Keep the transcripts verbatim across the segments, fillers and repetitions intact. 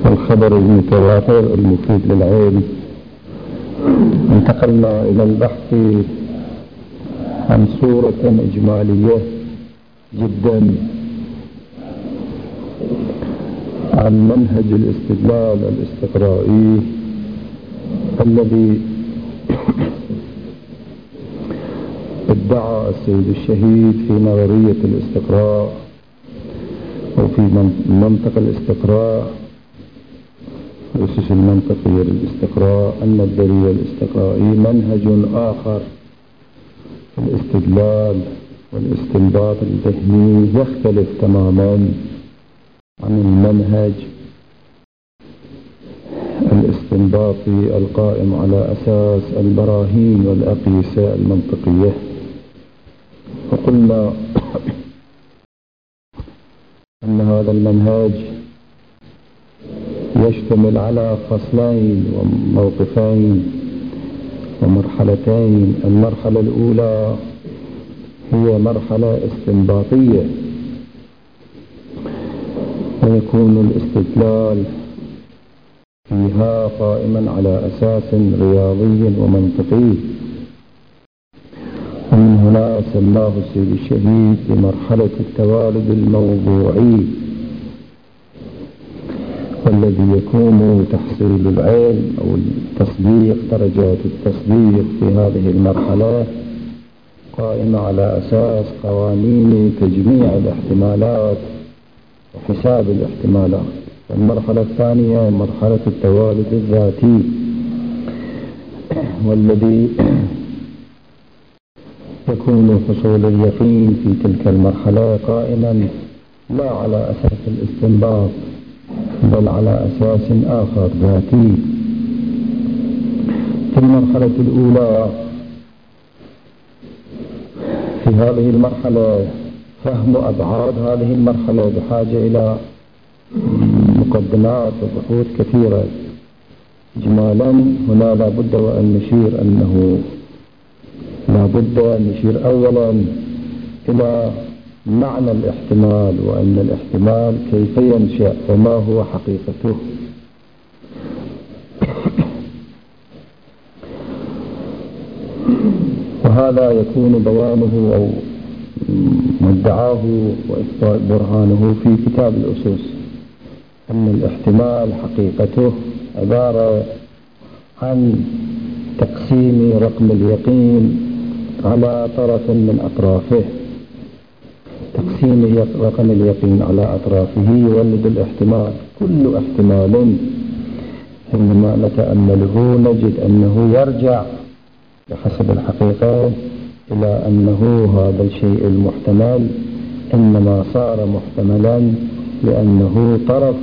الخبر المتواتر المفيد للعلم. انتقلنا إلى البحث عن صورة إجمالية جدا عن منهج الاستدلال الاستقرائي الذي ادعى السيد الشهيد في نظرية الاستقراء أو في منطق الاستقراء الأسس المنطقية للاستقراء أن الدليل الاستقرائي منهج آخر في الاستدلال والاستنباط الذهني يختلف تماما عن المنهج الاستنباطي القائم على أساس البراهين والأقيسة المنطقية. وقلنا أن هذا المنهج يشتمل على فصلين وموقفين ومرحلتين. المرحلة الأولى هي مرحلة استنباطية، ويكون الاستدلال فيها قائما على أساس رياضي ومنطقي، ومن هنا سماه السيد الشهيد بمرحلة التوالد الموضوعي، والذي يكون تحصيل العلم أو التصديق درجات التصديق في هذه المرحلة قائمة على أساس قوانين تجميع الاحتمالات وحساب الاحتمالات. والمرحلة الثانية مرحلة التوالد الذاتي، والذي يكون حصول اليقين في تلك المرحلة قائما لا على أساس الاستنباط بل على أساس آخر ذاتي. في المرحلة الأولى في هذه المرحلة فهم أبعاد هذه المرحلة بحاجة إلى مقدمات وبحوث كثيرة. إجمالا هنا لا بد وأن نشير أنه لا بد أن نشير أولا إلى معنى الاحتمال، وأن الاحتمال كيف ينشأ وما هو حقيقته. وهذا يكون بيانه أو مدعاه وإثبات برهانه في كتاب الأسس، أن الاحتمال حقيقته عبارة عن تقسيم رقم اليقين على طرف من أطرافه. تقسيم رقم اليقين على أطرافه يولد الاحتمال. كل احتمال حينما نتأمله نجد أنه يرجع بحسب الحقيقة إلى أنه هذا الشيء المحتمل إنما صار محتملا لأنه طرف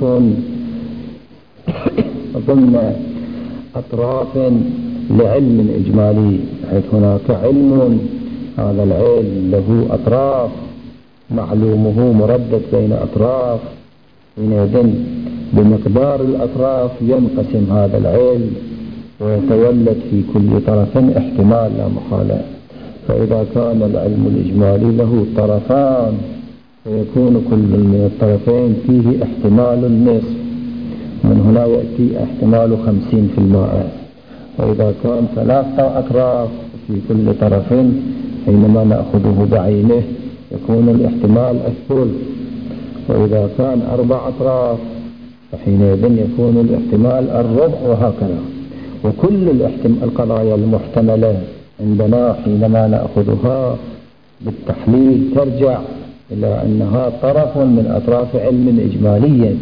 ضمن أطراف لعلم إجمالي، حيث هناك علم، هذا العلم له أطراف معلومه مردد بين أطراف، حينئذ بمقدار الأطراف ينقسم هذا العلم ويتولد في كل طرف احتمال لا محالة. فإذا كان العلم الإجمالي له طرفان فيكون كل من الطرفين فيه احتمال النصف، من هنا يأتي احتمال خمسين في المائة. وإذا كان ثلاثة أطراف في كل طرف حينما نأخذه بعينه يكون الاحتمال الثلث. وإذا كان أربع أطراف فحينئذ يكون الاحتمال الربع، وهكذا. وكل القضايا المحتملة عندنا حينما نأخذها بالتحليل ترجع إلى أنها طرف من أطراف علم إجمالي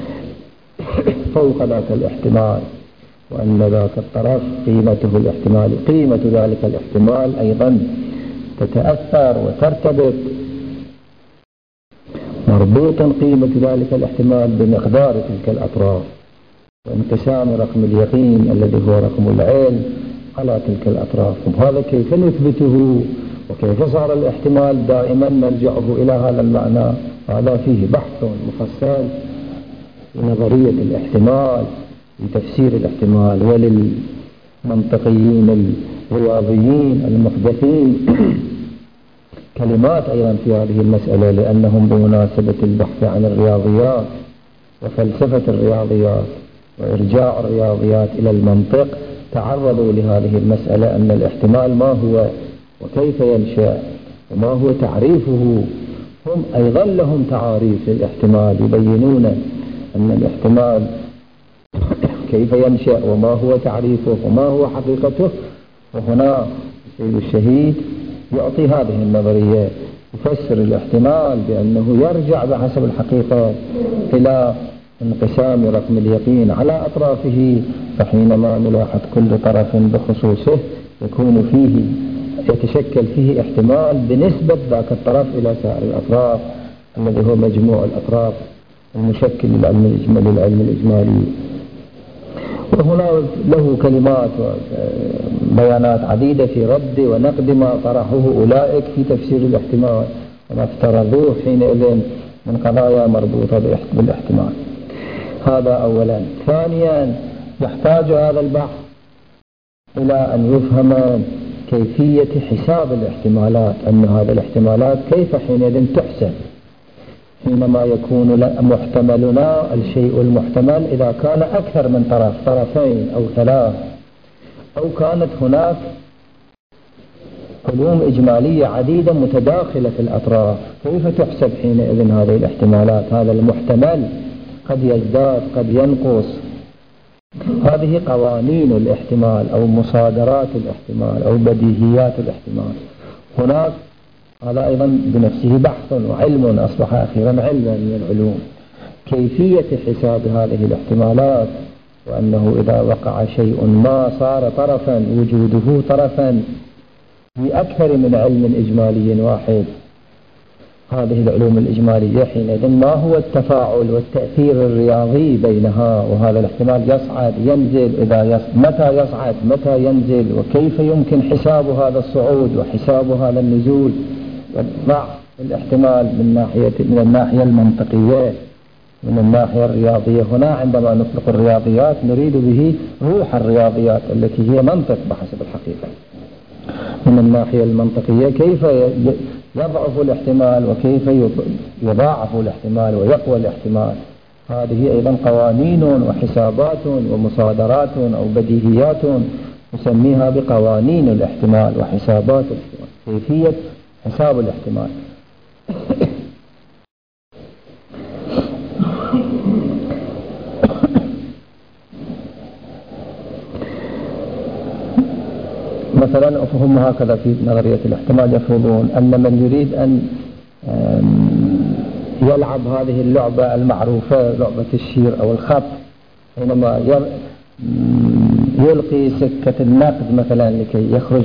فوق ذاك الاحتمال، وأن ذاك الطرف قيمته الاحتمال قيمة ذلك الاحتمال أيضا تتأثر وترتبط، مربوطا قيمة ذلك الاحتمال بمقدار تلك الأطراف وانقسام رقم اليقين الذي هو رقم العلم على تلك الأطراف. وهذا كيف نثبته وكيف صار الاحتمال دائما نرجعه إلى هذا المعنى. هذا فيه بحث مفصل في نظرية الاحتمال، في تفسير الاحتمال، وللمنطقيين الرياضيين المحدثين كلمات أيضا في هذه المسألة، لأنهم بمناسبة البحث عن الرياضيات وفلسفة الرياضيات وإرجاع الرياضيات إلى المنطق تعرضوا لهذه المسألة، أن الاحتمال ما هو وكيف ينشأ وما هو تعريفه. هم أيضا لهم تعاريف للاحتمال، يبينون أن الاحتمال كيف ينشأ وما هو تعريفه وما هو حقيقته. وهنا السيد الشهيد يعطي هذه النظرية، يفسر الاحتمال بأنه يرجع بحسب الحقيقة إلى انقسام رقم اليقين على أطرافه، فحينما نلاحظ كل طرف بخصوصه يكون فيه يتشكل فيه احتمال بنسبة ذاك الطرف إلى سائر الأطراف الذي هو مجموع الأطراف المشكل للعلم الإجمالي العلم الإجمالي. وهنا له كلمات وبيانات عديدة في رد ونقد ما طرحه أولئك في تفسير الاحتمال وما افترضوه حينئذ من قضايا مربوطة بالاحتمال. هذا أولا. ثانيا، يحتاج هذا البحث إلى أن يفهم كيفية حساب الاحتمالات، أن هذه الاحتمالات كيف حينئذ تحسب حينما يكون محتملنا الشيء المحتمل إذا كان أكثر من طرف، طرفين أو ثلاث، أو كانت هناك علوم إجمالية عديدة متداخلة في الأطراف، كيف تحسب حينئذ هذه الاحتمالات؟ هذا المحتمل قد يزداد قد ينقص. هذه قوانين الاحتمال أو مصادرات الاحتمال أو بديهيات الاحتمال. هناك هذا أيضا بنفسه بحث وعلم أصبح أخيرا علما من العلوم، كيفية حساب هذه الاحتمالات، وأنه إذا وقع شيء ما صار طرفا وجوده طرفا في أكثر من علم إجمالي واحد. هذه العلوم الإجمالية حينئذ ما هو التفاعل والتأثير الرياضي بينها، وهذا الاحتمال يصعد ينزل، إذا يصعد متى يصعد متى ينزل، وكيف يمكن حساب هذا الصعود وحساب هذا النزول، مع الاحتمال من ناحية من الناحية المنطقية من الناحية الرياضية. هنا عندما نطلق الرياضيات نريد به روح الرياضيات التي هي منطق بحسب الحقيقة. من الناحية المنطقية كيف يضعف الاحتمال وكيف يضاعف الاحتمال ويقوى الاحتمال. هذه أيضا قوانين وحسابات ومصادرات أو بديهيات نسميها بقوانين الاحتمال وحسابات الاحتمال، كيفية حساب الاحتمال. مثلا هم هكذا في نظرية الاحتمال يفرضون أن من يريد أن يلعب هذه اللعبة المعروفة لعبة الشير أو الخط، حينما يلقي سكة النقد مثلا لكي يخرج،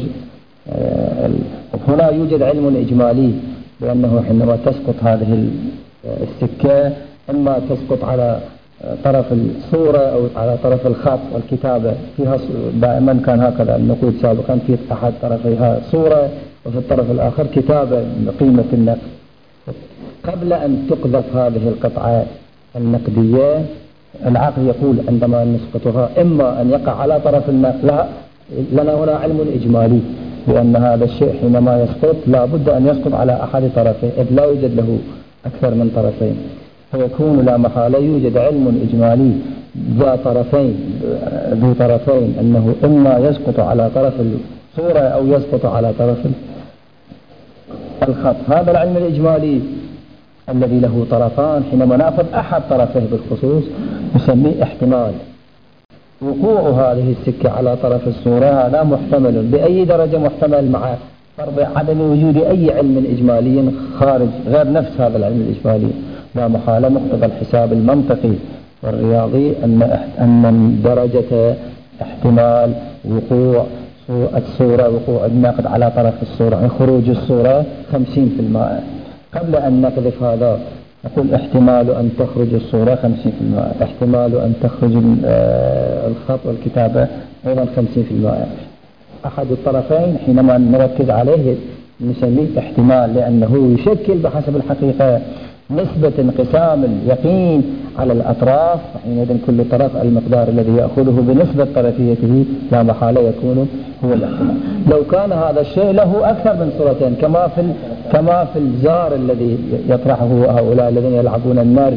هنا يوجد علم إجمالي بأنه حينما تسقط هذه السكة إما تسقط على طرف الصورة أو على طرف الخط والكتابة، فيها دائما كان هكذا النقود سابقا، في أحد طرفيها صورة وفي الطرف الآخر كتابة بقيمة النقد. قبل أن تقذف هذه القطعة النقدية العقل يقول عندما نسقطها إما أن يقع على طرف النقد، لا لنا هنا علم إجمالي بأن هذا الشيء حينما يسقط لا بد أن يسقط على أحد طرفين إذ لا يوجد له أكثر من طرفين، فيكون لا محالة يوجد علم إجمالي ذا طرفين ذو طرفين أنه إما يسقط على طرف الصورة أو يسقط على طرف الخط. هذا العلم الإجمالي الذي له طرفان حينما نأخذ أحد طرفه بالخصوص نسميه احتمال. وقوع هذه السكة على طرف الصورة هذا محتمل بأي درجة محتمل مع فرض عدم وجود أي علم إجمالي خارج غير نفس هذا العلم الإجمالي. لا محالة مقتضى الحساب المنطقي والرياضي أن أن درجة احتمال وقوع الصورة وقوع النقد على طرف الصورة عن خروج الصورة خمسين في المائة. قبل أن نقذف هذا نقول احتمال أن تخرج الصورة خمسين في المائة، احتمال أن تخرج الخط والكتابة أيضا خمسين في المائة. أحد الطرفين حينما نركز عليه نسميه احتمال لأنه يشكل بحسب الحقيقة نسبة انقسام اليقين على الأطراف، حينئذ كل طرف المقدار الذي يأخذه بنسبة طرفيته لا محالة يكون هو الاحتمال. لو كان هذا الشيء له أكثر من صورتين كما في كما في الزار الذي يطرحه هؤلاء الذين يلعبون النرد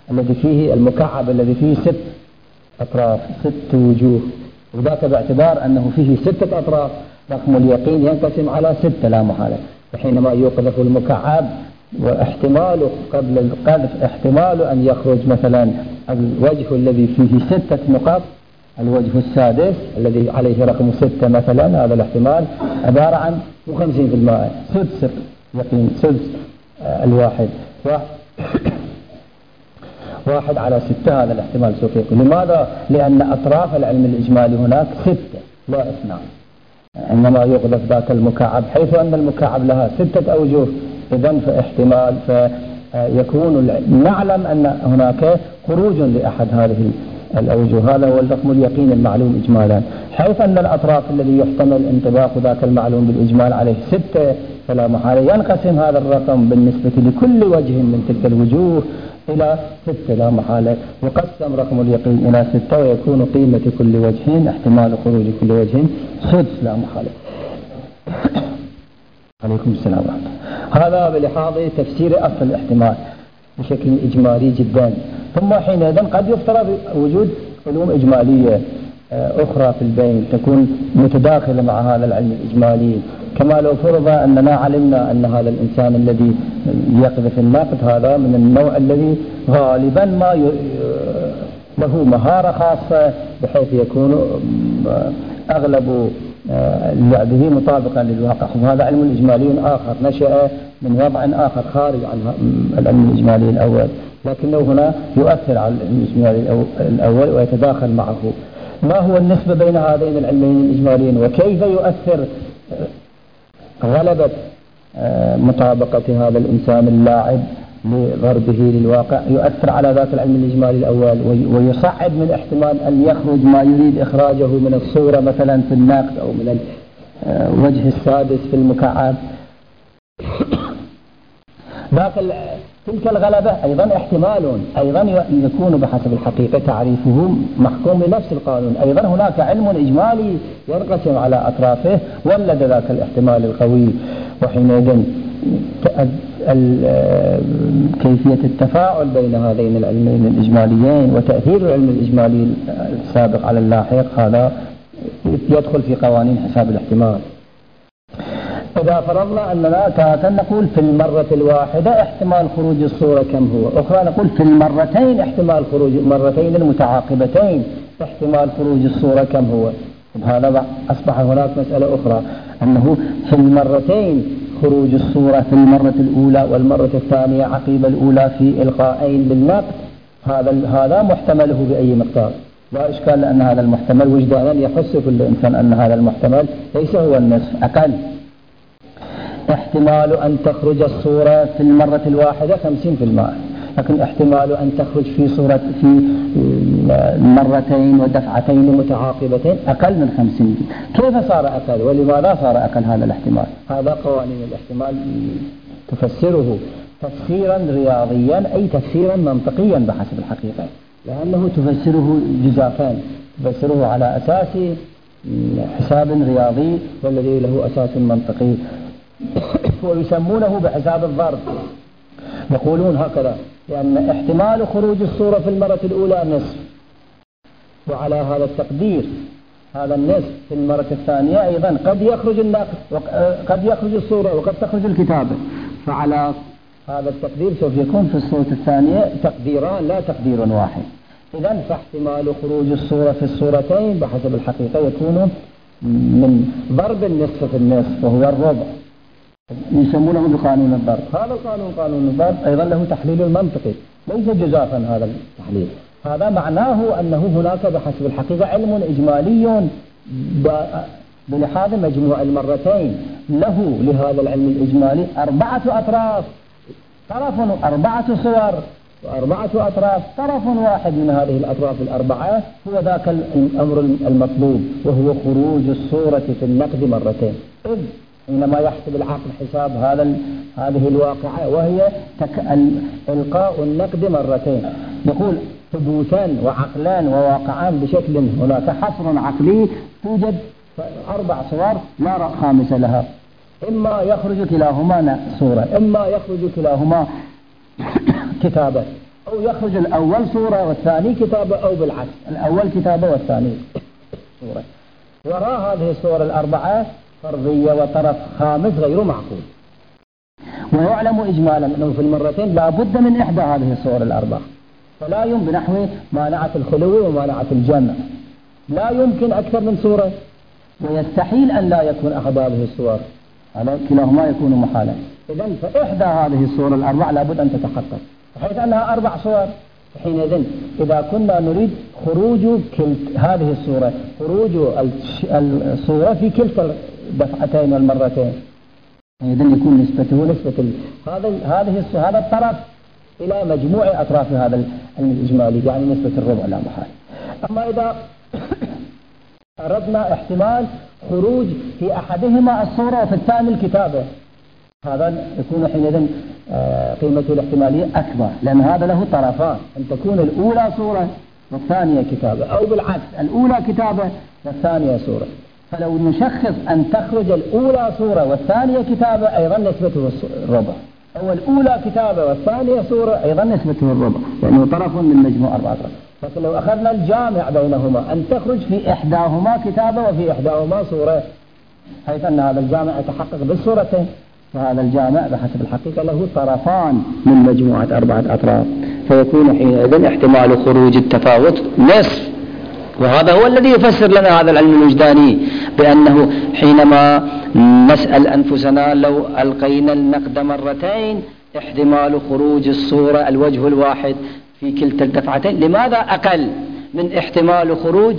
الذي فيه المكعب الذي فيه ست أطراف ست وجوه، وذاك باعتبار أنه فيه ستة أطراف رقم اليقين ينقسم على ستة لا محالة. وحينما يقذف المكعب واحتماله قبل القذف احتمال أن يخرج مثلا الوجه الذي فيه ستة نقاط، الوجه السادس الذي عليه رقم ستة مثلا، هذا الاحتمال عبارة عن خمسين في المائة سدس يقين، سدس الواحد واحد على ستة، هذا الاحتمال سوف يكون. لماذا؟ لأن أطراف العلم الإجمالي هناك ستة لا اثنان. عندما يغلق ذاك المكعب حيث أن المكعب لها ستة أوجه، إذن فاحتمال فيكون نعلم أن هناك خروج لأحد هذه الأوجه، هذا هو الرقم اليقين المعلوم إجمالا. حيث أن الأطراف الذي يحتمل انطباق ذاك المعلوم بالإجمال عليه ستة، فلا محالة ينقسم هذا الرقم بالنسبة لكل وجه من تلك الوجوه إلى ستة لا محالة، وقسم رقم اليقين إلى ستة، ويكون قيمة كل وجه احتمال خروج كل وجه سدس لا محالة. عليكم السلام ورحمة الله. هذا بلحاظ تفسير أصل الاحتمال بشكل إجمالي جدا. ثم حينئذ قد يفترض وجود علوم إجمالية أخرى في البين تكون متداخلة مع هذا العلم الإجمالي، كما لو فرض أننا علمنا أن هذا الإنسان الذي يقذف النقد هذا من النوع الذي غالبا ما له مهارة خاصة بحيث يكون أغلب لعبه مطابقا للواقع. وهذا علم إجمالي آخر نشأ من وضع آخر خارج عن العلم الإجمالي الأول، لكنه هنا يؤثر على العلم الإجمالي الأول ويتداخل معه. ما هو النسبة بين هذين العلمين الإجماليين، وكيف يؤثر غلبة مطابقة هذا الإنسان اللاعب لضربه للواقع يؤثر على ذات العلم الإجمالي الأول، ويصعب من احتمال أن يخرج ما يريد إخراجه من الصورة مثلا في النقد أو من الوجه السادس في المكعب. ذاك تلك الغلبة أيضا احتمال أيضا يكون بحسب الحقيقة تعريفه محكوم بنفس القانون. أيضا هناك علم إجمالي ينقسم على أطرافه ولد ذاك الاحتمال القوي. وحينئذ كيفية التفاعل بين هذين العلمين الإجماليين وتأثير العلم الإجمالي السابق على اللاحق هذا يدخل في قوانين حساب الاحتمال. إذا فرضنا أننا تارة نقول في المرة الواحدة احتمال خروج الصورة كم هو، أخرى نقول في المرتين احتمال خروج مرتين المتعاقبتين احتمال خروج الصورة كم هو، هذا أصبح هناك مسألة أخرى أنه في المرتين خروج الصورة في المرة الأولى والمرة الثانية عقيب الأولى في إلقائين بالنقد، هذا هذا محتمله بأي مقدار لا إشكال، لأن هذا المحتمل وجدانا يحس كل إنسان أن هذا المحتمل ليس هو النصف أقل. احتمال أن تخرج الصورة في المرة الواحدة خمسين في المائة، لكن احتمال أن تخرج في صورة في مرتين ودفعتين متعاقبتين أقل من خمسين. كيف صار أقل ولماذا صار أقل هذا الاحتمال؟ هذا قوانين الاحتمال تفسره تفسيرا رياضيا أي تفسيرا منطقيا بحسب الحقيقة، لأنه تفسره جزافان، تفسره على أساس حساب رياضي والذي له أساس منطقي، ويسمونه بحساب الضرب. يقولون هكذا لأن احتمال خروج الصورة في المرة الأولى نصف، وعلى هذا التقدير هذا النصف في المرة الثانية أيضا قد يخرج النقد وقد يخرج الصورة وقد تخرج الكتابة، فعلى هذا التقدير سوف يكون في الصورة الثانية تقديران لا تقدير واحد. إذن فاحتمال خروج الصورة في الصورتين بحسب الحقيقة يكون من ضرب النصف في النصف وهو الربع، يسمونه بقانون الضرب. هذا القانون قانون الضرب أيضا له تحليل منطقي ليس جزافا هذا التحليل. هذا معناه أنه هناك بحسب الحقيقة علم إجمالي بلحاظ مجموع المرتين له لهذا العلم الإجمالي أربعة أطراف، طرف أربعة صور وأربعة أطراف، طرف واحد من هذه الأطراف الأربعة هو ذاك الأمر المطلوب وهو خروج الصورة في النقد مرتين. إذ حينما يحسب العقل حساب هذا هذه الواقعة وهي إلقاء النقد مرتين، يقول ثبوتان وعقلان وواقعان بشكل هناك حصر عقلي توجد أربع صور لا خامس لها، إما يخرج كلاهما صورة، إما يخرج كلاهما كتابة، أو يخرج الأول صورة والثاني كتابة، أو بالعكس الأول كتابة والثاني صورة. وراء هذه الصور الأربعة فرضية وطرف خامس غير معقول. ويعلم إجمالا أنه في المرتين لا بد من إحدى هذه الصور الأربعة، فلا يمكن بنحو مانعة الخلو ومانعة الجمع، لا يمكن أكثر من صورة، ويستحيل أن لا يكون أحد هذه الصور، على كلاهما يكون محالا. إذن فإحدى هذه الصور الأربع لابد أن تتحقق، بحيث أنها أربع صور. حينئذ إذا كنا نريد خروج كلت هذه الصورة، خروج الصورة في كلتا الدفعتين والمرتين، حينئذ يكون نسبته نسبة هذا هذه هذا الطرف إلى مجموع أطراف هذا الإجمالي، يعني نسبة الربع لا محال. أما إذا أردنا احتمال خروج في أحدهما الصورة وفي الثاني الكتابة، هذا يكون حينئذ قيمته الاحتمالية أكبر، لأن هذا له طرفان، أن تكون الأولى صورة والثانية كتابة، أو بالعكس الأولى كتابة والثانية صورة. فلو نشخص أن تخرج الأولى صورة والثانية كتابة أيضا نسبته الربع، أو الأولى كتابة والثانية صورة أيضا نسبته الربع، لأنه طرف من مجموع أربعة أطراف. لكن لو أخذنا الجامع بينهما أن تخرج في إحداهما كتابة وفي إحداهما صورة، حيث أن هذا الجامع يتحقق بالصورتين، فهذا الجامع بحسب الحقيقة له طرفان من مجموعة أربعة أطراف، فيكون حينئذ احتمال خروج التفاوت نصف. وهذا هو الذي يفسر لنا هذا العلم الوجداني بأنه حينما نسأل أنفسنا لو ألقينا النقد مرتين احتمال خروج الصورة الوجه الواحد في كلتا الدفعتين لماذا أقل من احتمال خروج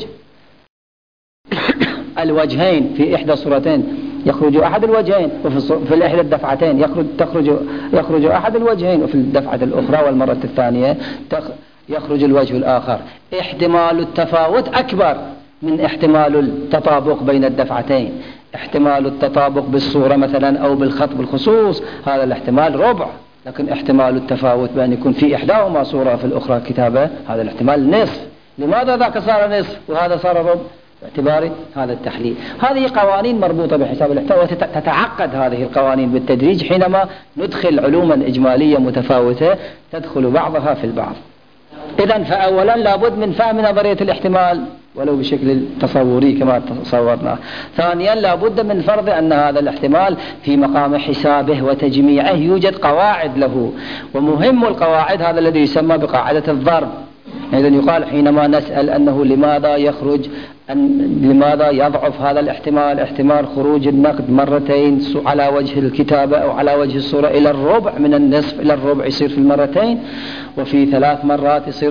الوجهين في إحدى الصورتين؟ يخرج أحد الوجهين وفي الإحدى الدفعتين يخرج تخرج يخرج أحد الوجهين، وفي الدفعة الأخرى والمرة الثانية يخرج الوجه الآخر. احتمال التفاوت أكبر من احتمال التطابق بين الدفعتين. احتمال التطابق بالصورة مثلا أو بالخط بالخصوص هذا الاحتمال ربع، لكن احتمال التفاوت بأن يكون في إحداهما صورة في الأخرى كتابة هذا الاحتمال نصف. لماذا ذاك صار نصف وهذا صار ربع؟ باعتبار هذا التحليل. هذه قوانين مربوطة بحساب الاحتمال، وتتعقد هذه القوانين بالتدريج حينما ندخل علوما إجمالية متفاوتة تدخل بعضها في البعض. إذن فأولا لابد من فهم نظرية الاحتمال ولو بشكل تصوري كما تصورنا. ثانيا لابد من فرض أن هذا الاحتمال في مقام حسابه وتجميعه يوجد قواعد له، ومهم القواعد هذا الذي يسمى بقاعدة الضرب. إذن يقال حينما نسأل أنه لماذا يخرج أن لماذا يضعف هذا الاحتمال، احتمال خروج النقد مرتين على وجه الكتابة أو على وجه الصورة إلى الربع، من النصف إلى الربع يصير في المرتين، وفي ثلاث مرات يصير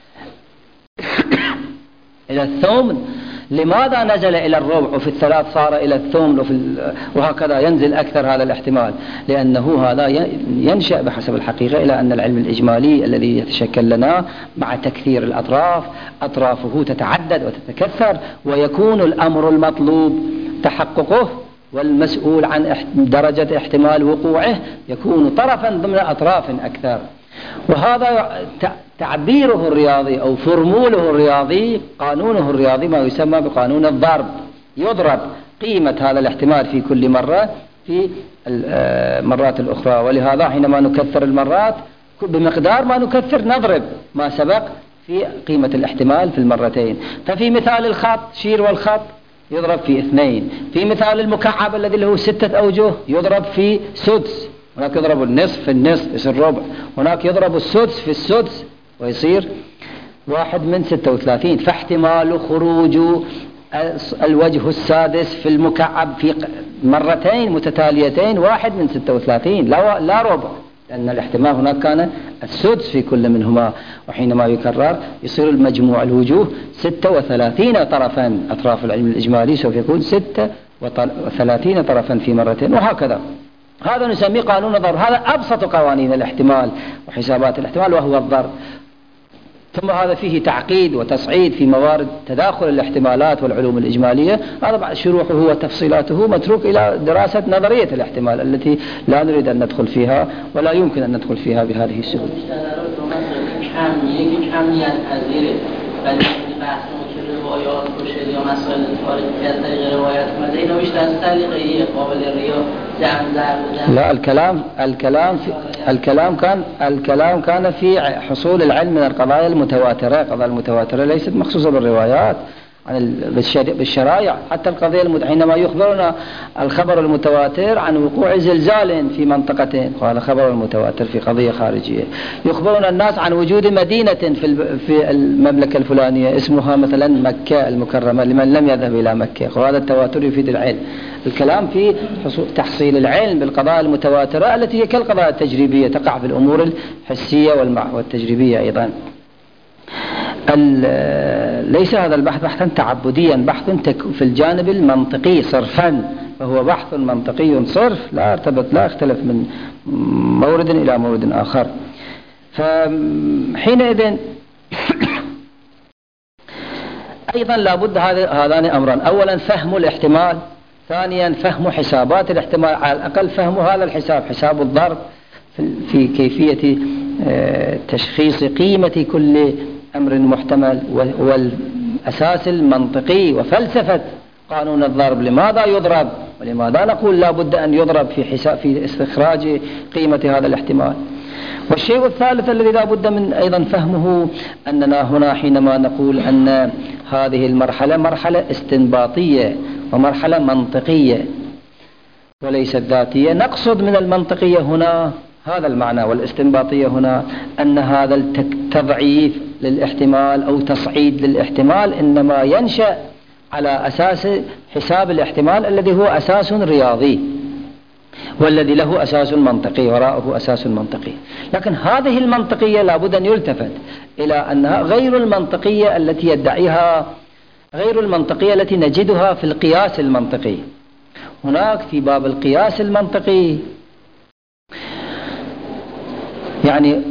إلى الثمن. لماذا نزل إلى الربع وفي الثلاث صار إلى الثمن وفي وهكذا ينزل أكثر هذا الاحتمال؟ لأنه هذا ينشأ بحسب الحقيقة إلى أن العلم الإجمالي الذي يتشكل لنا مع تكثير الأطراف أطرافه تتعدد وتتكثر، ويكون الأمر المطلوب تحققه والمسؤول عن درجة احتمال وقوعه يكون طرفا ضمن أطراف أكثر. وهذا تعبيره الرياضي أو فرموله الرياضي، قانونه الرياضي ما يسمى بقانون الضرب. يضرب قيمة هذا الاحتمال في كل مرة في المرات الأخرى، ولهذا حينما نكثر المرات بمقدار ما نكثر نضرب ما سبق في قيمة الاحتمال في المرتين. ففي مثال الخط شير والخط يضرب في اثنين، في مثال المكعب الذي له ستة أوجه يضرب في سدس، هناك يضرب النصف في النصف يصير ربع، هناك يضرب السدس في السدس ويصير واحد من ستة وثلاثين. فاحتمال خروج الوجه السادس في المكعب في مرتين متتاليتين واحد من ستة وثلاثين، لا, لا ربع، لأن الاحتمال هناك كان السدس في كل منهما، وحينما يكرر يصير المجموع الوجوه ستة وثلاثين طرفا. أطراف العلم الإجمالي سوف يكون ستة وثلاثين طرفا في مرتين، وهكذا. هذا نسميه قانون الضرب. هذا أبسط قوانين الاحتمال وحسابات الاحتمال وهو الضرب. ثم هذا فيه تعقيد وتصعيد في موارد تداخل الاحتمالات والعلوم الإجمالية، هذا بعد شروحه وتفصيلاته متروك إلى دراسة نظرية الاحتمال التي لا نريد أن ندخل فيها ولا يمكن أن ندخل فيها بهذه السهولة. بحث که روایات باشه یا مسائل تاریخی از طریق روایت اومده اینا بیشتر از طریق قابل ریا جمع ضرب. لا الكلام الكلام في الكلام كان الكلام كان في حصول العلم من القضايا المتواترة. القضايا المتواترة ليست مخصوصة بالروايات عن بالشرائع. حتى القضية المت... حينما يخبرنا الخبر المتواتر عن وقوع زلزال في منطقة، وهذا خبر المتواتر في قضية خارجية. يخبرنا الناس عن وجود مدينة في في المملكة الفلانية اسمها مثلا مكة المكرمة لمن لم يذهب إلى مكة، وهذا التواتر يفيد العلم. الكلام في تحصيل العلم بالقضايا المتواترة التي هي كالقضايا التجريبية تقع في الأمور الحسية والتجريبية أيضا. ليس هذا البحث بحثا تعبديا، بحث في الجانب المنطقي صرفا، فهو بحث منطقي صرف لا ارتبط لا يختلف من مورد إلى مورد آخر. فحينئذ أيضا لابد هذان أمران: أولا فهم الاحتمال، ثانيا فهم حسابات الاحتمال، على الأقل فهم هذا الحساب، حساب الضرب في كيفية تشخيص قيمة كل أمر محتمل، والأساس المنطقي وفلسفة قانون الضرب، لماذا يضرب ولماذا نقول لا بد أن يضرب في حساب في استخراج قيمة هذا الاحتمال. والشيء الثالث الذي لا بد من أيضا فهمه أننا هنا حينما نقول أن هذه المرحلة مرحلة استنباطية ومرحلة منطقية وليست ذاتية، نقصد من المنطقية هنا هذا المعنى، والاستنباطية هنا أن هذا التضعيف للاحتمال أو تصعيد للاحتمال إنما ينشأ على أساس حساب الاحتمال الذي هو أساس رياضي، والذي له أساس منطقي وراءه أساس منطقي. لكن هذه المنطقية لابد أن يلتفت إلى أنها غير المنطقية التي يدعيها، غير المنطقية التي نجدها في القياس المنطقي. هناك في باب القياس المنطقي يعني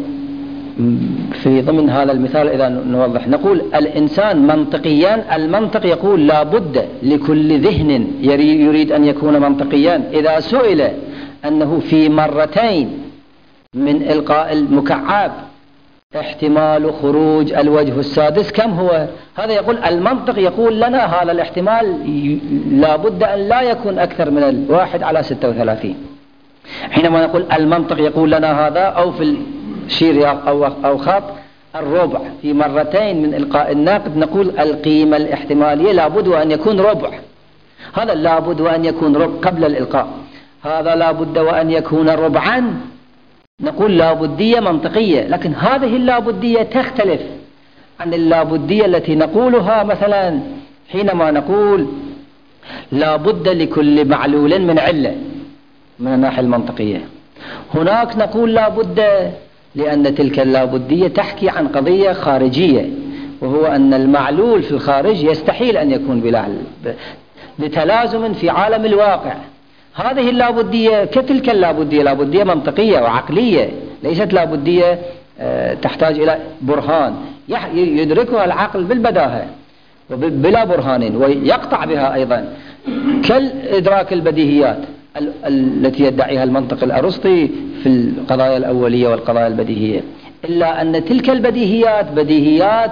في ضمن هذا المثال إذا نوضح نقول الإنسان منطقيا، المنطق يقول لا بد لكل ذهن يريد أن يكون منطقيا إذا سئل أنه في مرتين من إلقاء المكعب احتمال خروج الوجه السادس كم هو، هذا يقول المنطق يقول لنا هذا الاحتمال لا بد أن لا يكون أكثر من الواحد على ستة وثلاثين. حينما نقول المنطق يقول لنا هذا، أو في شير أو, أو خط الربع في مرتين من إلقاء الناقد نقول القيمة الاحتمالية لابد أن يكون ربع، هذا لابد أن يكون ربع قبل الإلقاء، هذا لابد وأن يكون ربعا، نقول لابدية منطقية. لكن هذه اللابدية تختلف عن اللابدية التي نقولها مثلا حينما نقول لابد لكل معلول من علة من الناحية المنطقية. هناك نقول لابد لأن تلك اللابدية تحكي عن قضية خارجية، وهو أن المعلول في الخارج يستحيل أن يكون بلا لتلازم في عالم الواقع. هذه اللابدية كتلك اللابدية لابدية منطقية وعقلية، ليست لابدية تحتاج إلى برهان يدركها العقل بالبداهة بلا برهان ويقطع بها أيضا، كالإدراك البديهيات التي يدعيها المنطق الأرسطي في القضايا الأولية والقضايا البديهية. إلا أن تلك البديهيات بديهيات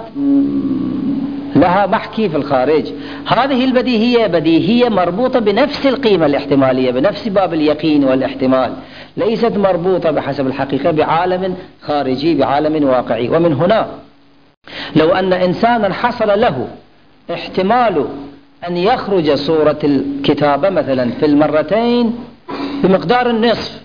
لها محكي في الخارج، هذه البديهية بديهية مربوطة بنفس القيمة الاحتمالية، بنفس باب اليقين والاحتمال، ليست مربوطة بحسب الحقيقة بعالم خارجي بعالم واقعي. ومن هنا لو أن إنسانا حصل له احتمال أن يخرج صورة الكتابة مثلا في المرتين بمقدار النصف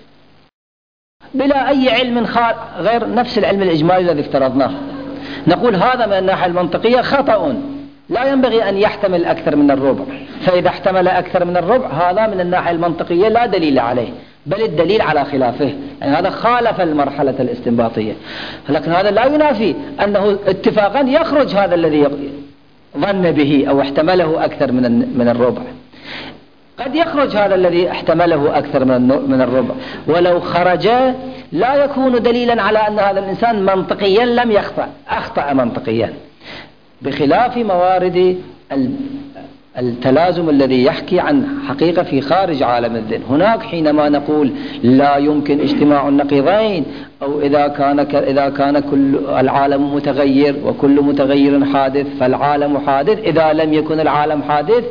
بلا أي علم غير نفس العلم الإجمالي الذي افترضناه، نقول هذا من الناحية المنطقية خطأ، لا ينبغي أن يحتمل أكثر من الربع. فإذا احتمل أكثر من الربع هذا من الناحية المنطقية لا دليل عليه، بل الدليل على خلافه، يعني هذا خالف المرحلة الاستنباطية. لكن هذا لا ينافي أنه اتفاقا يخرج هذا الذي ظن به أو احتمله أكثر من من الربع، قد يخرج هذا الذي احتمله أكثر من من الربع، ولو خرج لا يكون دليلا على أن هذا الإنسان منطقيا لم يخطأ، أخطأ منطقيا، بخلاف موارد التلازم الذي يحكي عن حقيقة في خارج عالم الذهن. هناك حينما نقول لا يمكن اجتماع النقيضين، أو إذا كان إذا كان كل العالم متغير وكل متغير حادث فالعالم حادث، إذا لم يكن العالم حادث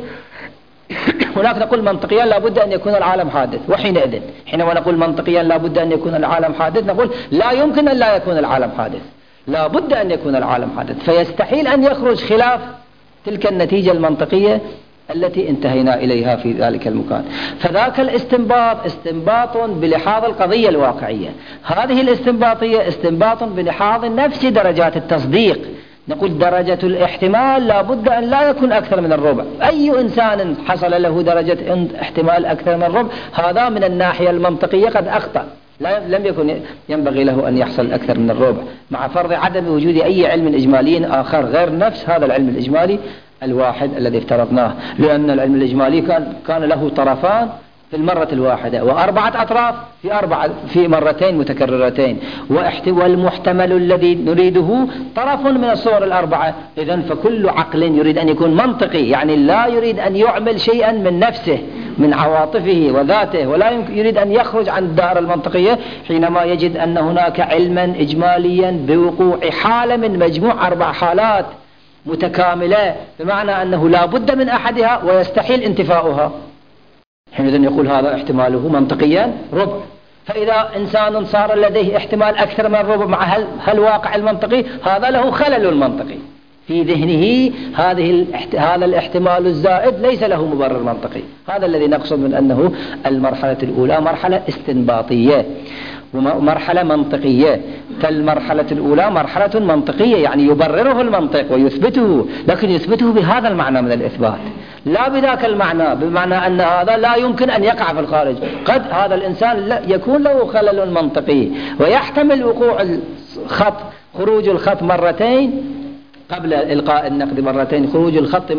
هناك نقول منطقيا لا بد أن يكون العالم حادث. وحينئذ حينما نقول منطقيا لا بد أن يكون العالم حادث نقول لا يمكن أن لا يكون العالم حادث، لا بد أن يكون العالم حادث، فيستحيل أن يخرج خلاف تلك النتيجة المنطقية التي انتهينا إليها في ذلك المكان. فذاك الاستنباط استنباط بلحاظ القضية الواقعية، هذه الاستنباطية استنباط بلحاظ نفس درجات التصديق. نقول درجة الاحتمال لا بد أن لا يكون أكثر من الربع. أي إنسان حصل له درجة احتمال أكثر من الربع هذا من الناحية المنطقية قد أخطأ، لم يكن ينبغي له أن يحصل أكثر من الربع، مع فرض عدم وجود أي علم إجمالي آخر غير نفس هذا العلم الإجمالي الواحد الذي افترضناه، لأن العلم الإجمالي كان كان له طرفان في المرة الواحدة وأربعة أطراف في أربعة في مرتين متكررتين، والمحتمل الذي نريده طرف من الصور الأربعة. إذن فكل عقل يريد أن يكون منطقي، يعني لا يريد أن يعمل شيئا من نفسه من عواطفه وذاته، ولا يريد أن يخرج عن الدائرة المنطقية حينما يجد أن هناك علما إجماليا بوقوع حالة من مجموع أربع حالات متكاملة، بمعنى أنه لا بد من أحدها ويستحيل انتفاؤها. حينئذ يقول هذا احتماله منطقيا ربع. فإذا إنسان صار لديه احتمال أكثر من الربع مع هل هالواقع المنطقي، هذا له خلل منطقي في ذهنه. هذه هذا الاحتمال الزائد ليس له مبرر منطقي. هذا الذي نقصد من أنه المرحلة الأولى مرحلة استنباطية ومرحلة منطقية. فالمرحلة الأولى مرحلة منطقية، يعني يبرره المنطق ويثبته، لكن يثبته بهذا المعنى من الإثبات، لا بذاك المعنى، بمعنى أن هذا لا يمكن أن يقع في الخارج. قد هذا الإنسان يكون له خلل منطقي ويحتمل وقوع الخط خروج الخط مرتين قبل إلقاء النقد مرتين، خروج الخط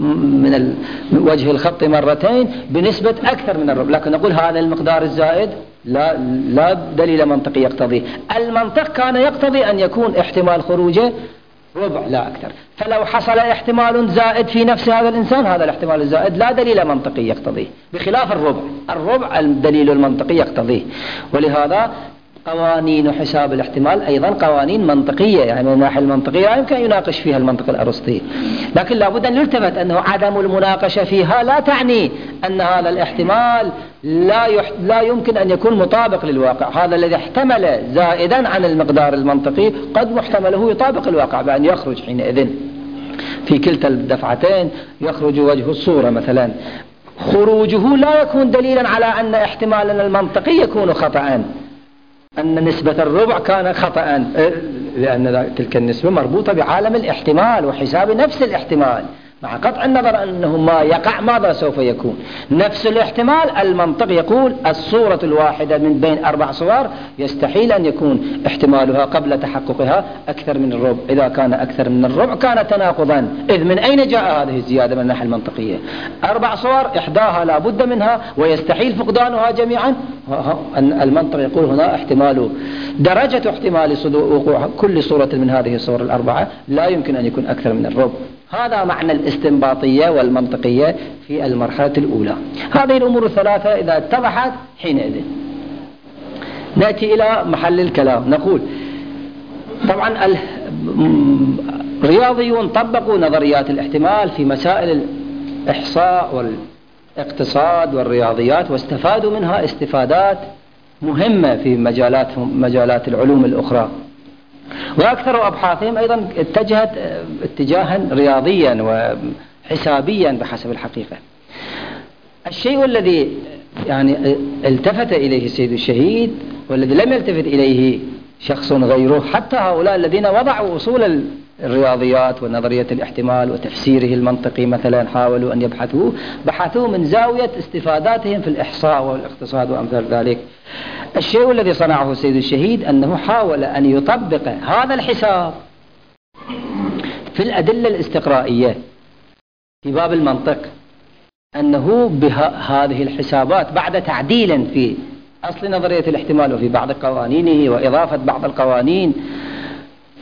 من وجه الخط مرتين بنسبة أكثر من الربع، لكن نقول هذا المقدار الزائد لا لا دليل منطقي يقتضي. المنطق كان يقتضي أن يكون احتمال خروجه ربع لا أكثر. فلو حصل احتمال زائد في نفس هذا الإنسان، هذا الاحتمال الزائد لا دليل منطقي يقتضيه، بخلاف الربع. الربع الدليل المنطقي يقتضيه. ولهذا قوانين حساب الاحتمال أيضا قوانين منطقية، يعني من الناحية المنطقية لا يمكن أن يناقش فيها المنطق الأرسطي، لكن لابد أن يلتفت أنه عدم المناقشة فيها لا تعني أن هذا الاحتمال لا يح... لا يمكن أن يكون مطابق للواقع. هذا الذي احتمل زائدا عن المقدار المنطقي قد محتمله يطابق الواقع بأن يخرج حينئذ في كلتا الدفعتين يخرج وجه الصورة مثلا. خروجه لا يكون دليلا على أن احتمالنا المنطقي يكون خطأ، أن نسبة الربع كان خطأ، لأن تلك النسبة مربوطة بعالم الاحتمال وحساب نفس الاحتمال، مع قطع النظر أنه ما يقع ماذا سوف يكون. نفس الاحتمال المنطق يقول الصورة الواحدة من بين أربع صور يستحيل أن يكون احتمالها قبل تحققها أكثر من الربع. إذا كان أكثر من الربع كان تناقضا، إذ من أين جاء هذه الزيادة من الناحية المنطقية؟ أربع صور إحداها لا بد منها ويستحيل فقدانها جميعا. المنطق يقول هنا احتمال درجة احتمال وقوع كل صورة من هذه الصور الأربعة لا يمكن أن يكون أكثر من الربع. هذا معنى الاستنباطية والمنطقية في المرحلة الأولى. هذه الأمور الثلاثة إذا اتضحت حينئذ نأتي إلى محل الكلام. نقول طبعا الرياضيون طبقوا نظريات الاحتمال في مسائل الإحصاء والاقتصاد والرياضيات، واستفادوا منها استفادات مهمة في مجالات مجالات العلوم الأخرى، وأكثر أبحاثهم أيضا اتجهت اتجاها رياضيا وحسابيا بحسب الحقيقة. الشيء الذي يعني التفت إليه السيد الشهيد والذي لم يلتفت إليه شخص غيره، حتى هؤلاء الذين وضعوا أصول الرياضيات ونظرية الاحتمال وتفسيره المنطقي مثلا حاولوا أن يبحثوه، بحثوه من زاوية استفاداتهم في الإحصاء والاقتصاد وأمثال ذلك. الشيء الذي صنعه السيد الشهيد أنه حاول أن يطبق هذا الحساب في الأدلة الاستقرائية في باب المنطق، أنه بهذه الحسابات بعد تعديل في أصل نظرية الاحتمال وفي بعض قوانينه وإضافة بعض القوانين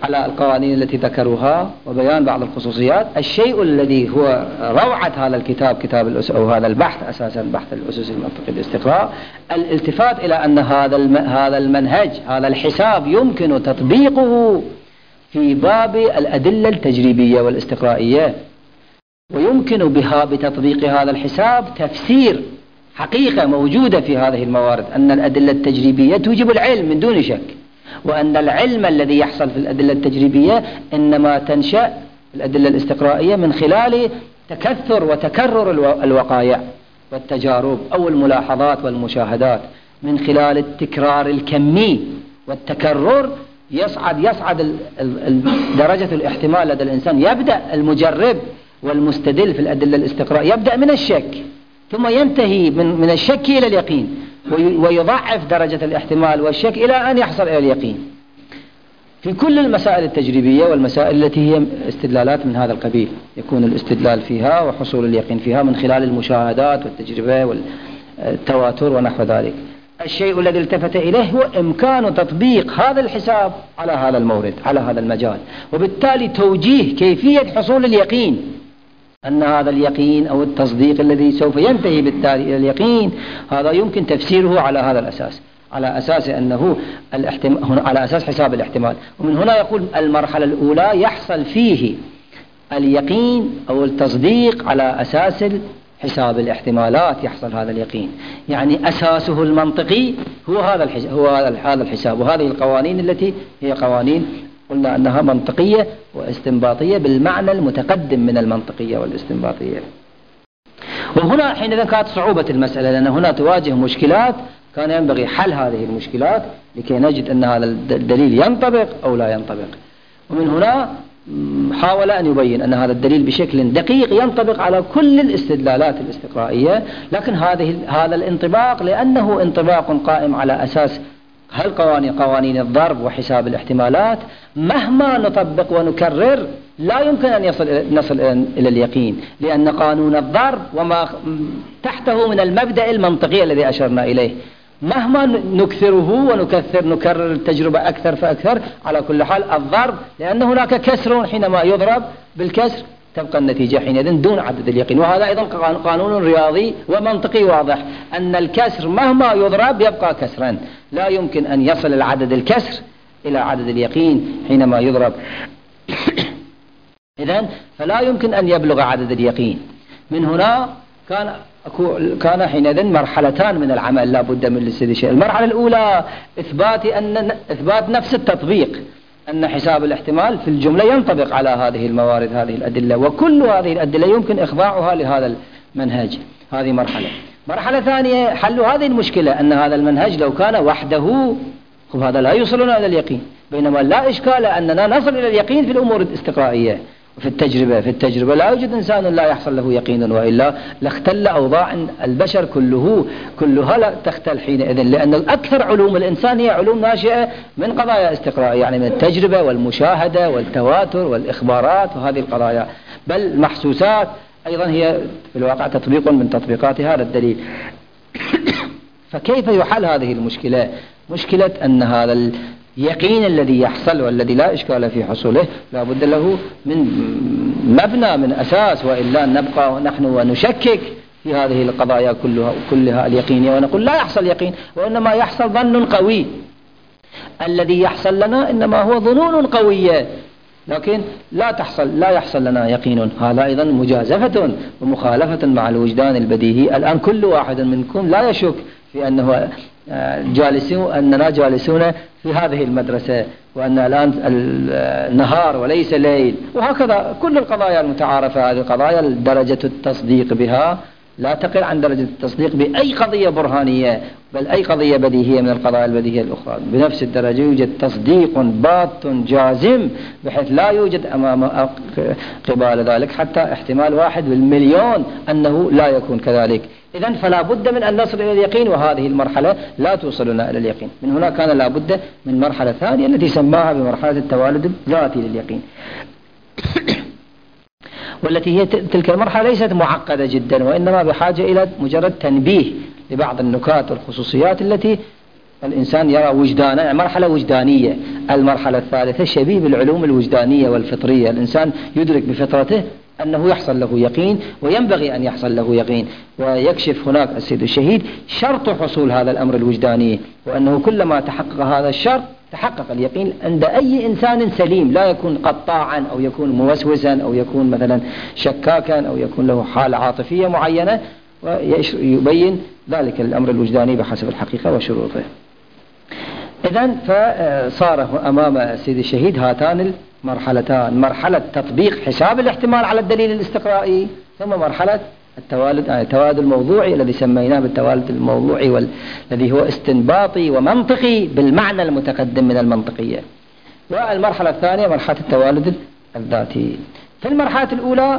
على القوانين التي ذكروها وبيان بعض الخصوصيات. الشيء الذي هو روعة هذا الكتاب، كتاب الأس أو هذا البحث أساسا بحث الأسس المنطقي الاستقراء، الالتفات إلى أن هذا هذا المنهج هذا الحساب يمكن تطبيقه في باب الأدلة التجريبية والاستقرائية، ويمكن بها بتطبيق هذا الحساب تفسير حقيقة موجودة في هذه الموارد، أن الأدلة التجريبية توجب العلم من دون شك، وأن العلم الذي يحصل في الأدلة التجريبية إنما تنشأ الأدلة الاستقرائية من خلال تكثر وتكرر الوقائع والتجارب أو الملاحظات والمشاهدات، من خلال التكرار الكمي والتكرر يصعد يصعد درجة الاحتمال لدى الإنسان. يبدأ المجرب والمستدل في الأدلة الاستقرائية يبدأ من الشك ثم ينتهي من من الشك إلى اليقين، ويضاعف درجة الاحتمال والشك إلى أن يحصل إلى اليقين في كل المسائل التجريبية والمسائل التي هي استدلالات من هذا القبيل. يكون الاستدلال فيها وحصول اليقين فيها من خلال المشاهدات والتجربة والتواتر ونحو ذلك. الشيء الذي التفت إليه هو إمكان تطبيق هذا الحساب على هذا المورد، على هذا المجال، وبالتالي توجيه كيفية حصول اليقين، أن هذا اليقين أو التصديق الذي سوف ينتهي بالتالي إلى اليقين هذا يمكن تفسيره على هذا الأساس، على أساس أنه الاحتمال، على أساس حساب الاحتمال. ومن هنا يقول المرحلة الأولى يحصل فيه اليقين أو التصديق على أساس حساب الاحتمالات، يحصل هذا اليقين، يعني أساسه المنطقي هو هذا الحساب، هو هذا الحساب وهذه القوانين التي هي قوانين قلنا أنها منطقية واستنباطية بالمعنى المتقدم من المنطقية والاستنباطية. وهنا حينئذ كانت صعوبة المسألة، لأن هنا تواجه مشكلات كان ينبغي حل هذه المشكلات لكي نجد أن هذا الدليل ينطبق أو لا ينطبق. ومن هنا حاول أن يبين أن هذا الدليل بشكل دقيق ينطبق على كل الاستدلالات الاستقرائية، لكن هذه هذا الانطباق لأنه انطباق قائم على أساس هل قوانين قوانين الضرب وحساب الاحتمالات مهما نطبق ونكرر لا يمكن أن يصل نصل إلى اليقين، لأن قانون الضرب وما تحته من المبدأ المنطقي الذي أشرنا إليه مهما نكثره ونكثر نكرر التجربة أكثر فأكثر، على كل حال الضرب لأن هناك كسر حينما يضرب بالكسر تبقى النتيجة حينئذ دون عدد اليقين. وهذا أيضا قانون رياضي ومنطقي واضح، أن الكسر مهما يضرب يبقى كسرا، لا يمكن أن يصل العدد الكسر إلى عدد اليقين حينما يضرب. إذن فلا يمكن أن يبلغ عدد اليقين. من هنا كان كان حينئذ مرحلتان من العمل لا بد من الاستدلال. المرحلة الأولى إثبات أن إثبات نفس التطبيق، أن حساب الاحتمال في الجملة ينطبق على هذه الموارد هذه الأدلة، وكل هذه الأدلة يمكن إخضاعها لهذا المنهج. هذه مرحلة. مرحلة ثانية حل هذه المشكلة، أن هذا المنهج لو كان وحده هذا لا يوصلنا إلى اليقين، بينما لا إشكال أننا نصل إلى اليقين في الأمور الاستقرائية وفي التجربة. في التجربة لا يوجد إنسان لا يحصل له يقين، وإلا لاختل أوضاع البشر كله كلها لا تختل حينئذ، لأن أكثر علوم الإنسان هي علوم ناشئة من قضايا استقرائية، يعني من التجربة والمشاهدة والتواتر والإخبارات وهذه القضايا، بل محسوسات أيضا هي في الواقع تطبيق من تطبيقات هذا الدليل. فكيف يحل هذه المشكلة؟ مشكلة أن هذا اليقين الذي يحصل والذي لا إشكال في حصوله لا بد له من مبنى من أساس، وإلا نبقى نحن ونشكك في هذه القضايا كلها كلها اليقينية ونقول لا يحصل يقين، وإنما يحصل ظن قوي. الذي يحصل لنا إنما هو ظنون قوية، لكن لا تحصل لا يحصل لنا يقين. هذا أيضا مجازفة ومخالفة مع الوجدان البديهي. الآن كل واحد منكم لا يشك في أنه جالسون أننا جالسون في هذه المدرسة، وأن الآن النهار وليس ليل، وهكذا كل القضايا المتعارفة. هذه القضايا درجة التصديق بها لا تقل عن درجة التصديق بأي قضية برهانية، بل أي قضية بديهية من القضايا البديهية الأخرى بنفس الدرجة يوجد تصديق بات جازم، بحيث لا يوجد أمام قبال ذلك حتى احتمال واحد بالمليون أنه لا يكون كذلك. إذن فلا بد من أن نصل إلى اليقين، وهذه المرحلة لا توصلنا إلى اليقين. من هنا كان لا بد من مرحلة ثانية التي سماها بمرحلة التوالد الذاتي لليقين، والتي هي تلك المرحلة ليست معقدة جدا، وإنما بحاجة إلى مجرد تنبيه لبعض النكات والخصوصيات التي الإنسان يرى وجدانا، مرحلة وجدانية. المرحلة الثالثة شبيه بالعلوم الوجدانية والفطرية، الإنسان يدرك بفطرته أنه يحصل له يقين وينبغي أن يحصل له يقين. ويكشف هناك السيد الشهيد شرط حصول هذا الأمر الوجداني، وأنه كلما تحقق هذا الشرط تحقق اليقين عند أي إنسان سليم، لا يكون قطاعا أو يكون موسوسا أو يكون مثلا شكاكا أو يكون له حالة عاطفية معينة، ويبين ذلك الأمر الوجداني بحسب الحقيقة وشروطه. إذن فصار أمام السيد الشهيد هاتان المرحلتان، مرحلة تطبيق حساب الاحتمال على الدليل الاستقرائي، ثم مرحلة التوالد يعني التوالد الموضوعي الذي سميناه بالتوالد الموضوعي والذي هو استنباطي ومنطقي بالمعنى المتقدم من المنطقية. والمرحلة الثانية مرحلة التوالد الذاتي. في المرحلة الأولى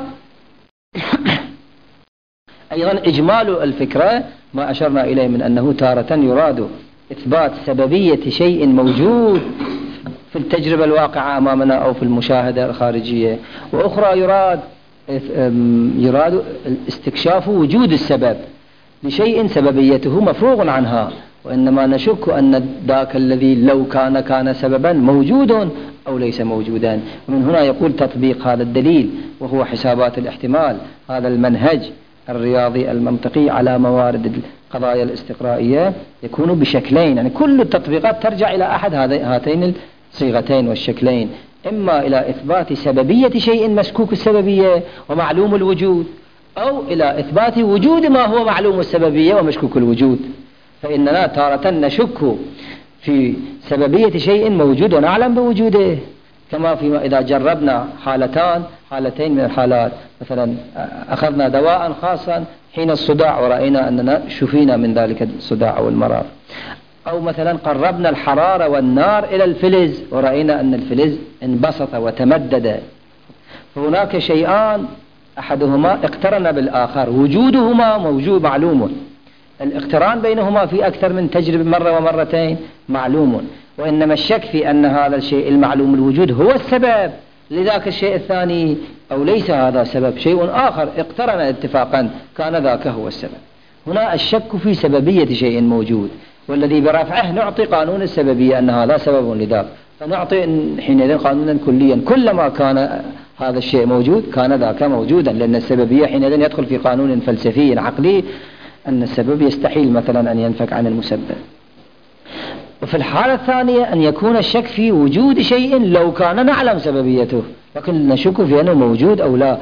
أيضا إجمال الفكرة ما أشرنا إليه من أنه تارة يراد إثبات سببية شيء موجود في التجربة الواقعة أمامنا أو في المشاهدة الخارجية، وأخرى يراد يراد استكشاف وجود السبب لشيء سببيته مفروغ عنها، وإنما نشك أن ذاك الذي لو كان كان سببا موجود أو ليس موجودا. ومن هنا يقول تطبيق هذا الدليل وهو حسابات الاحتمال، هذا المنهج الرياضي المنطقي على موارد القضايا الاستقرائية يكون بشكلين، يعني كل التطبيقات ترجع إلى أحد هاتين الصيغتين والشكلين، إما إلى إثبات سببية شيء مسكوك السببية ومعلوم الوجود، أو إلى إثبات وجود ما هو معلوم السببية ومشكوك الوجود. فإننا تارة نشك في سببية شيء موجود ونعلم بوجوده، كما فيما إذا جربنا حالتان حالتين من الحالات، مثلا أخذنا دواء خاصا حين الصداع ورأينا أننا شفينا من ذلك الصداع أو المرض، أو مثلا قربنا الحرارة والنار إلى الفلز ورأينا أن الفلز انبسط وتمدد. فهناك شيئان أحدهما اقترن بالآخر، وجودهما موجود معلوم، الاقتران بينهما في أكثر من تجربة مرة ومرتين معلوم، وإنما الشك في أن هذا الشيء المعلوم الوجود هو السبب لذاك الشيء الثاني أو ليس هذا سبب، شيء آخر اقترن اتفاقا كان ذاك هو السبب. هنا الشك في سببية شيء موجود، والذي برفعه نعطي قانون السببية أن هذا سبب لذاك، فنعطي حينئذ قانونا كليا، كلما كان هذا الشيء موجود كان ذاك موجودا، لأن السببية حينئذ يدخل في قانون فلسفي عقلي أن السبب يستحيل مثلا أن ينفك عن المسبب. وفي الحالة الثانية أن يكون الشك في وجود شيء لو كان نعلم سببيته، لكن نشك في أنه موجود أو لا.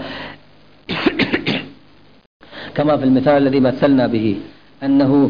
كما في المثال الذي مثلنا به أنه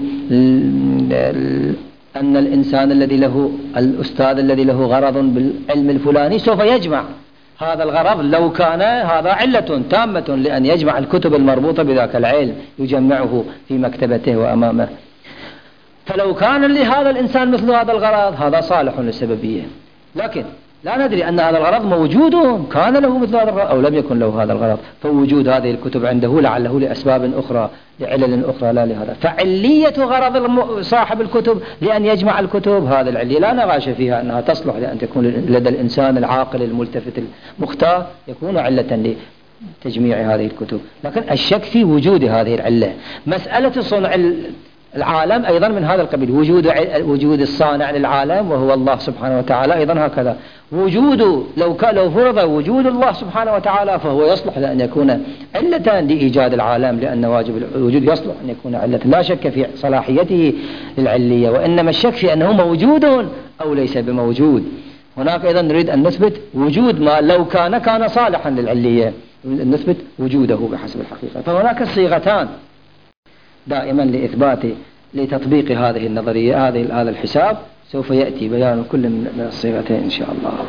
أن الإنسان الذي له الأستاذ الذي له غرض بالعلم الفلاني سوف يجمع هذا الغرض لو كان هذا علة تامة لأن يجمع الكتب المربوطة بذاك العلم يجمعه في مكتبته وأمامه. فلو كان لهذا الإنسان مثل هذا الغرض هذا صالح للسببية، لكن لا ندري أن هذا الغرض موجود، كان له مثل هذا الغرض أو لم يكن له هذا الغرض، فوجود هذه الكتب عنده لعله لأسباب أخرى لعلل أخرى لا لهذا. فعلية غرض صاحب الكتب لأن يجمع الكتب هذا العلية لا نغاش فيها أنها تصلح لأن تكون لدى الإنسان العاقل الملتفت المختار يكون علة لتجميع هذه الكتب، لكن الشك في وجود هذه العلة. مسألة صنع العالم أيضا من هذا القبيل، وجود وجود الصانع للعالم وهو الله سبحانه وتعالى أيضا هكذا، وجود لو كان لو فرض وجود الله سبحانه وتعالى فهو يصلح لأن يكون علة لإيجاد العالم، لأن واجب الوجود يصلح أن يكون علة، لا شك في صلاحيته للعلية، وإنما الشك في أنه موجود أو ليس بموجود. هناك أيضا نريد أن نثبت وجود ما لو كان كان صالحا للعلية، نثبت وجوده بحسب الحقيقة. فهناك صيغتان دائما لإثبات لتطبيق هذه النظرية، هذه هذا الحساب سوف يأتي بيان كل من الصيغتين إن شاء الله.